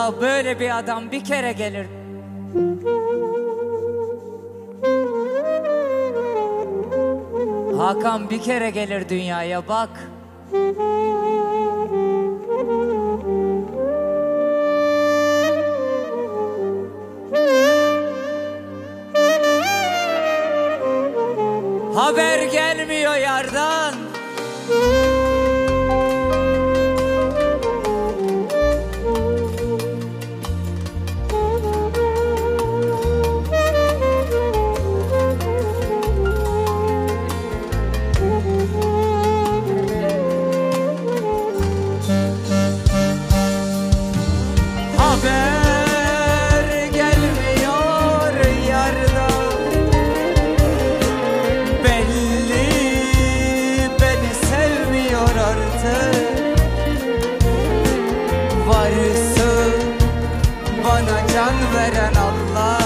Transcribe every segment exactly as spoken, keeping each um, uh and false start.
Allah, böyle bir adam bir kere gelir. Hakan bir kere gelir dünyaya, bak. Haber gelmiyor yardan. Haber gelmiyor yardan. Belli beni sevmiyor artık. Varsın bana can veren Allah.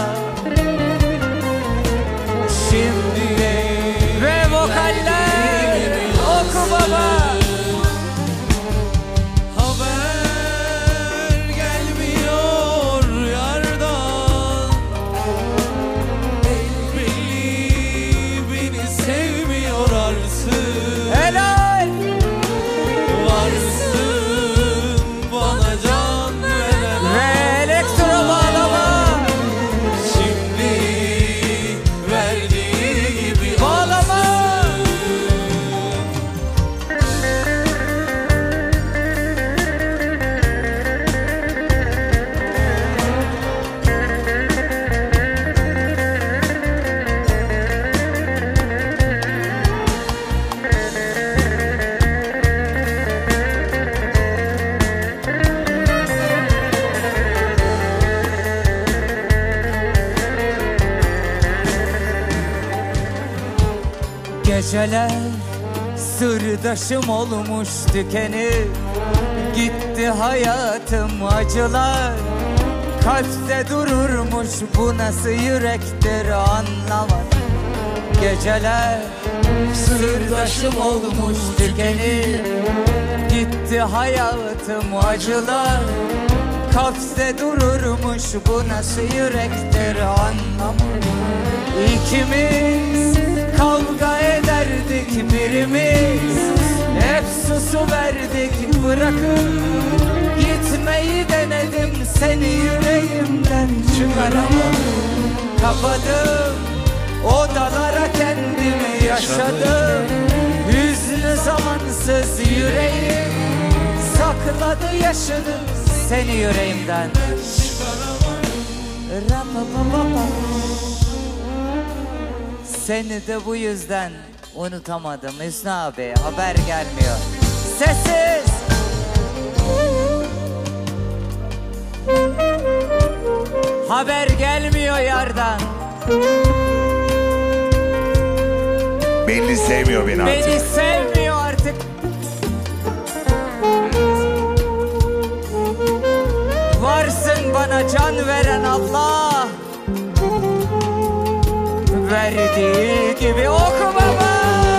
Şimdi ve vokaller oku baba. Helal! Varsın bana can veren ve elektro bağlama. Şimdi verdiği gibi Bağlama. Geceler sırdaşım olmuş tükenir. Gitti hayatım acılar. Kalpte dururmuş, bu nasıl yürektir anlamadım. Geceler sırdaşım olmuş tükenir. Gitti hayatım acılar. Kalpte dururmuş, bu nasıl yürektir anlamadım. İkimiz kavga ederdik birimiz, hep susu verdik, bırakıp gitmeyi denedim, seni yüreğimden çıkaramadım. Kapadım odalara kendimi yaşadım. Hüznü zamansız yüreğim sakladı yaşını, seni yüreğimden çıkaramadım. Seni de bu yüzden unutamadım Hüsnü abi, haber gelmiyor. Sessiz! Haber gelmiyor yardan. Belli sevmiyor beni artık. Beni sevmiyor artık. Varsın bana can veren Allah. Verdiği gibi oku baba.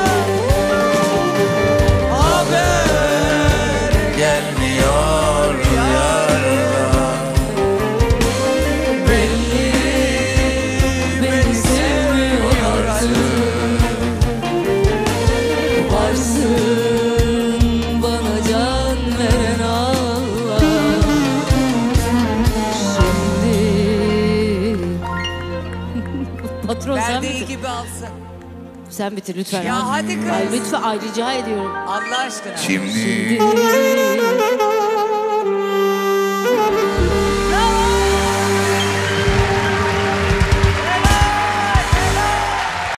Haber gelmiyor yardan. Belli beni sevmiyor artık. Varsın bana can veren Allah. Şimdi Patron sen Verdiği bitir. gibi alsın. Sen bitir lütfen. Ya hadi kız. Ay lütfen, ay rica ediyorum. Allah aşkına. Şimdi Şimdi